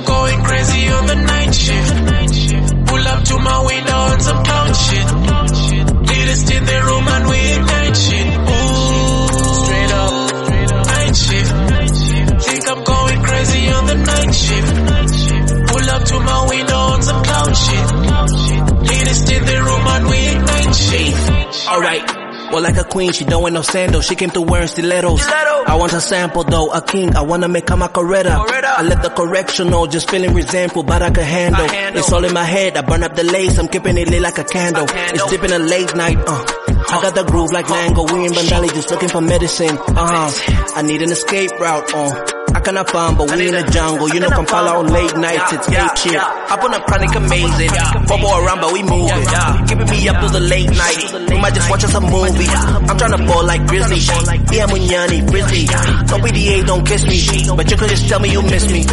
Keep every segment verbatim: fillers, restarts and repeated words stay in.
going crazy on the night shift. Pull up to my window on some clown shit. Latest in the room and we ignite shit. Ooh, straight up, night shift. Think I'm going crazy on the night shift. Pull up to my window on some clown shit. Latest in the room and we ignite shit. Alright. Well, like a queen, she don't wear no sandals. She came through wearing stilettos. I want a sample though, a king. I wanna make her my Coretta. I left the correctional, just feeling resentful, but I can handle. It's all in my head, I burn up the lace. I'm keeping it lit like a candle. It's dipping a late night, uh. I got the groove like Mango. We in Bandali just looking for medicine, uh-huh. I need an escape route, uh. I cannot find, but we in the jungle. You know, Kampala on late nights, it's ape shit. Up on a chronic amazing. Bubble around, but we moving. Giving me up to the late night. We might just watch us a movie. I'm tryna ball like Grizzly. Yeah, Munyani, Grizzly. Don't P D A, don't kiss me. But you could just tell me you miss me.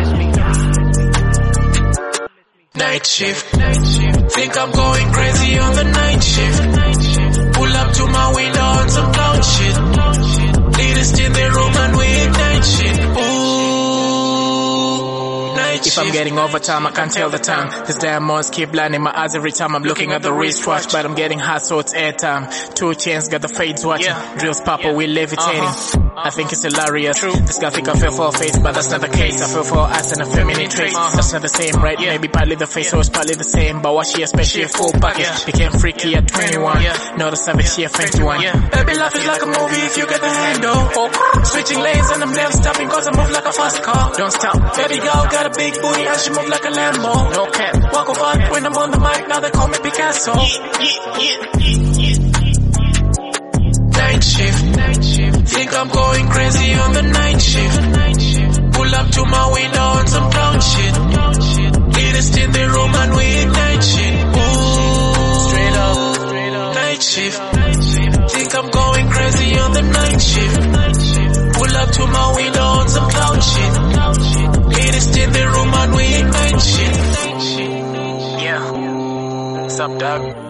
Night shift. Think I'm going crazy on the night shift. Pull up to my window on some clown shit. Latest in the room and we ignite shit. Ooh, night shift. If I'm getting overtime, I can't tell the time. These diamonds keep blinding my eyes every time I'm looking at the wristwatch. But I'm getting hot, so it's airtime. Two chains, got the fades watching. Yeah. Drills papa, we levitating. Uh-huh. I think it's hilarious. True. This guy think I fell for a face, but that's not the case. I fell for her ass and a feminine trace. Uh-huh. That's not the same, right? Yeah. Maybe partly the face, so it's partly the same. But what she especially a full package. Yeah. Became freaky at twenty-one. Yeah. Not a savage, she a fancy one. Yeah. Baby, life is like a movie if you get the handle. Oh. Switching lanes and I'm never stopping cause I move like a fast car. Don't stop. Baby girl got a big booty and she move like a Lambo. No cap. Walk over when I'm on the mic, now they call me Picasso. Yeah, yeah, yeah, yeah, yeah. Night shift. Think I'm going crazy on the night shift. Pull up to my window on some clown shit. Latest in the room and we ignite shit. Ooh, straight up, night shift. Think I'm going crazy on the night shift. Pull up to my window on some clown shit. Latest in the room and we ignite shit. Yeah. What's up, dog?